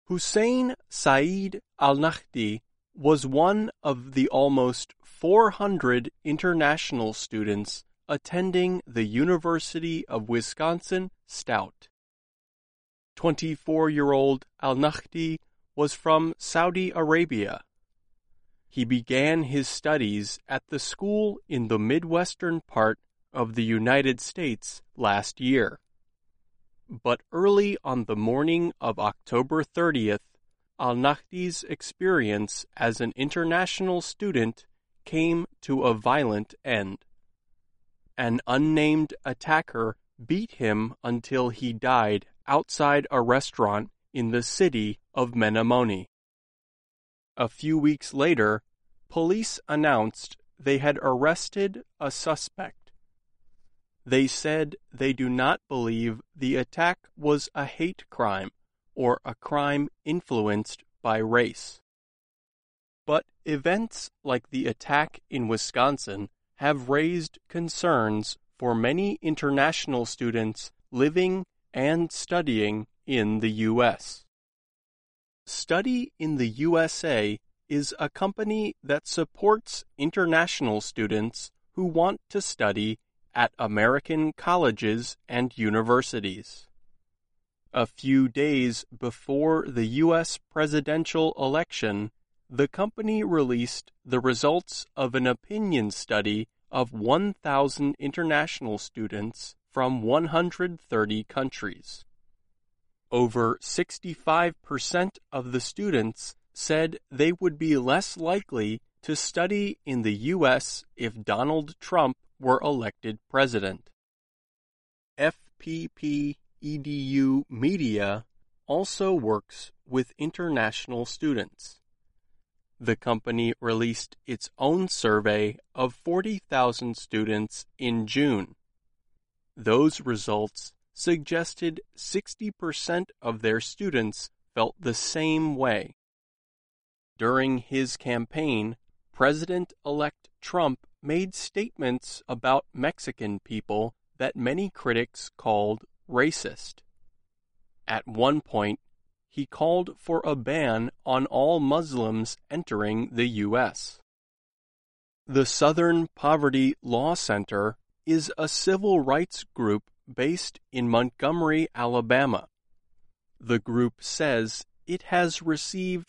Hussein Saeed Al-Nahdi was one of the almost 400 international students attending the University of Wisconsin-Stout. 24-year-old Al-Nahdi was from Saudi Arabia. He began his studies at the school in the Midwestern part of the United States last year. But early on the morning of October 30th, Al-Nahdi's experience as an international student came to a violent end. An unnamed attacker beat him until he died outside a restaurant in the city of Menomonee. A few weeks later, police announced they had arrested a suspect. They said they do not believe the attack was a hate crime or a crime influenced by race. But events like the attack in Wisconsin have raised concerns for many international students living and studying in the U.S. Study in the USA is a company that supports international students who want to study at American colleges and universities. A few days before the U.S. presidential election, the company released the results of an opinion study of 1,000 international students from 130 countries. Over 65% of the students said they would be less likely to study in the U.S. if Donald Trump were elected president. FPP EDU Media also works with international students. The company released its own survey of 40,000 students in June. Those results suggested 60% of their students felt the same way. During his campaign, President-elect Trump made statements about Mexican people that many critics called racist. At one point, he called for a ban on all Muslims entering the U.S. The Southern Poverty Law Center is a civil rights group based in Montgomery, Alabama. The group says it has received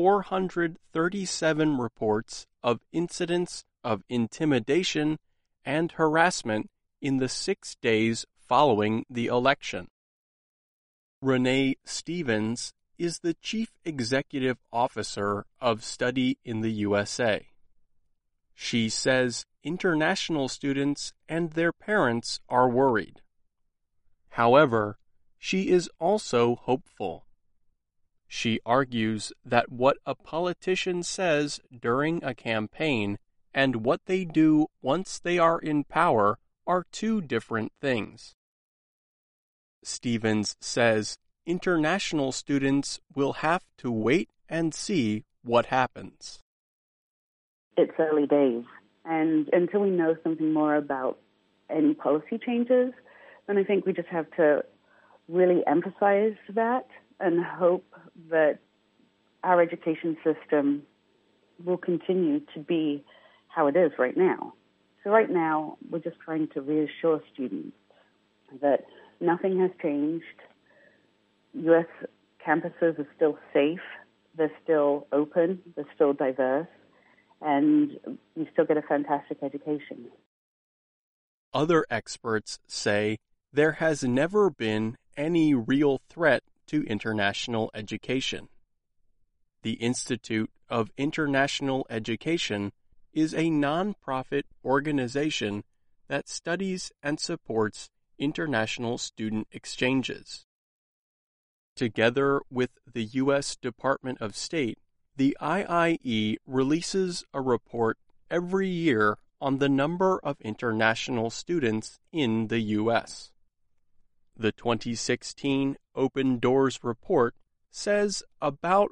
437 reports of incidents of intimidation and harassment in the 6 days following the election. Renee Stevens is the Chief Executive Officer of Study in the USA. She says international students and their parents are worried. However, she is also hopeful. She argues that what a politician says during a campaign and what they do once they are in power are two different things. Stevens says international students will have to wait and see what happens. It's early days, and until we know something more about any policy changes, then I think we just have to really emphasize that and hope that our education system will continue to be how it is right now. So right now, we're just trying to reassure students that nothing has changed. U.S. campuses are still safe, they're still open, they're still diverse, and you still get a fantastic education. Other experts say there has never been any real threat to international education. The Institute of International Education is a nonprofit organization that studies and supports international student exchanges. Together with the U.S. Department of State, the IIE releases a report every year on the number of international students in the U.S. The 2016 Open Doors report says about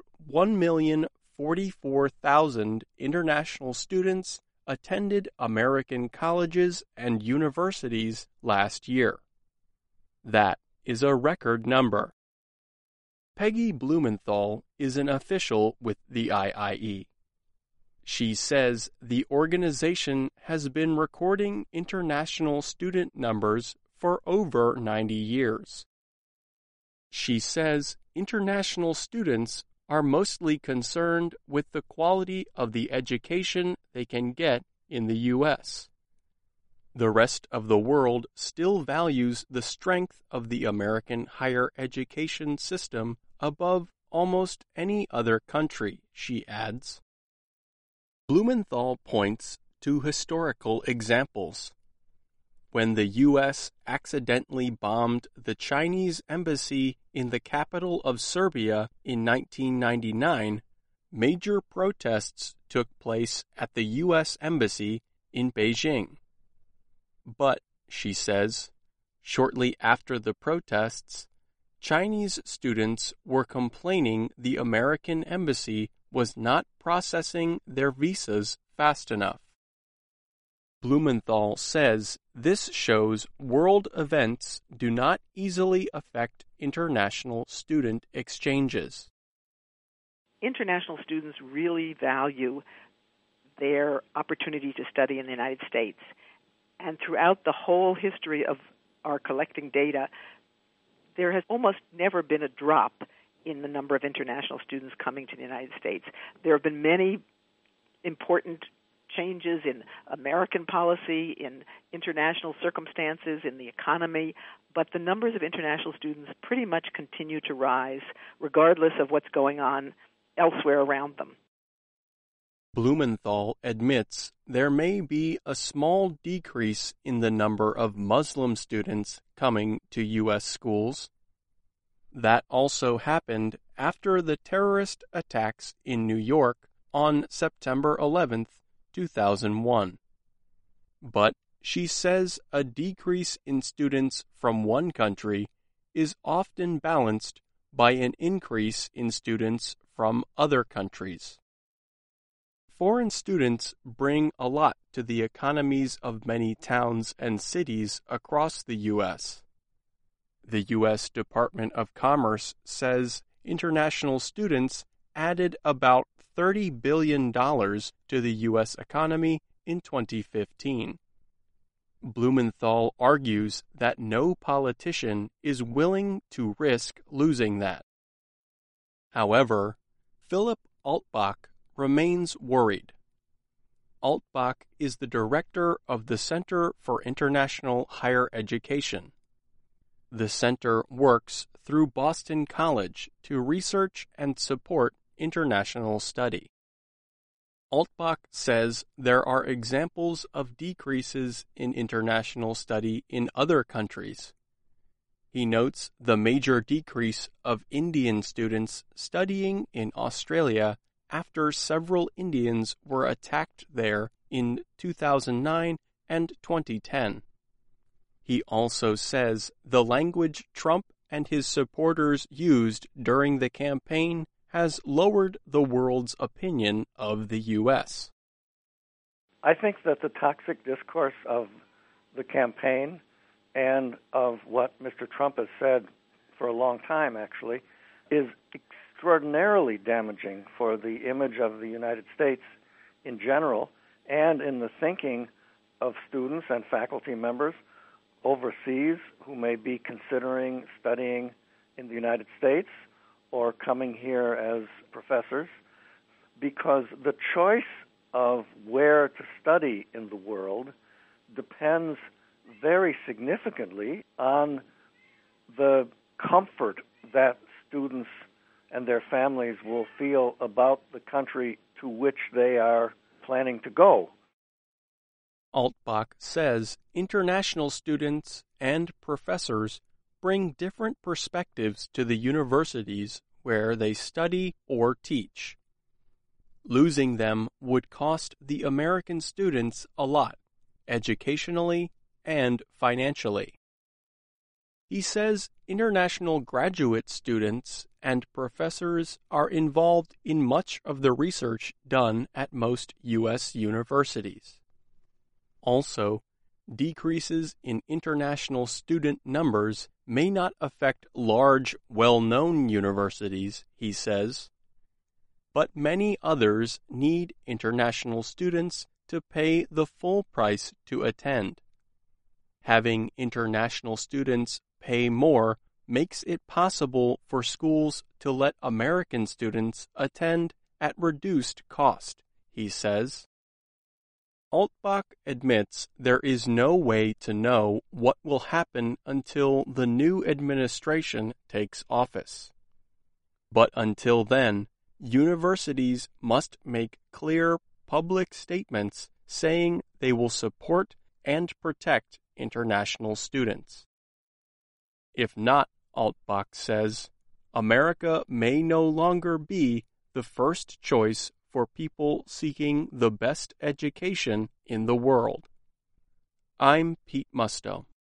1,044,000 international students attended American colleges and universities last year. That is a record number. Peggy Blumenthal is an official with the IIE. She says the organization has been recording international student numbers for over 90 years. She says international students are mostly concerned with the quality of the education they can get in the U.S. The rest of the world still values the strength of the American higher education system above almost any other country, she adds. Blumenthal points to historical examples. When the U.S. accidentally bombed the Chinese embassy in the capital of Serbia in 1999, major protests took place at the U.S. embassy in Beijing. But, she says, shortly after the protests, Chinese students were complaining the American embassy was not processing their visas fast enough. Blumenthal says this shows world events do not easily affect international student exchanges. International students really value their opportunity to study in the United States. And throughout the whole history of our collecting data, there has almost never been a drop in the number of international students coming to the United States. There have been many important changes in American policy, in international circumstances, in the economy, but the numbers of international students pretty much continue to rise, regardless of what's going on elsewhere around them. Blumenthal admits there may be a small decrease in the number of Muslim students coming to U.S. schools. That also happened after the terrorist attacks in New York on September 11th, 2001. But she says a decrease in students from one country is often balanced by an increase in students from other countries. Foreign students bring a lot to the economies of many towns and cities across the U.S. The U.S. Department of Commerce says international students added about $30 billion to the U.S. economy in 2015. Blumenthal argues that no politician is willing to risk losing that. However, Philip Altbach remains worried. Altbach is the director of the Center for International Higher Education. The center works through Boston College to research and support international study. Altbach says there are examples of decreases in international study in other countries. He notes the major decrease of Indian students studying in Australia after several Indians were attacked there in 2009 and 2010. He also says the language Trump and his supporters used during the campaign has lowered the world's opinion of the U.S. I think that the toxic discourse of the campaign and of what Mr. Trump has said for a long time, actually, is extraordinarily damaging for the image of the United States in general and in the thinking of students and faculty members overseas who may be considering studying in the United States or coming here as professors, because the choice of where to study in the world depends very significantly on the comfort that students and their families will feel about the country to which they are planning to go. Altbach says international students and professors bring different perspectives to the universities where they study or teach. Losing them would cost the American students a lot, educationally and financially. He says international graduate students and professors are involved in much of the research done at most U.S. universities. Also, decreases in international student numbers may not affect large, well-known universities, he says, but many others need international students to pay the full price to attend. Having international students pay more makes it possible for schools to let American students attend at reduced cost, he says. Altbach admits there is no way to know what will happen until the new administration takes office. But until then, universities must make clear public statements saying they will support and protect international students. If not, Altbach says, America may no longer be the first choice for people seeking the best education in the world. I'm Pete Musto.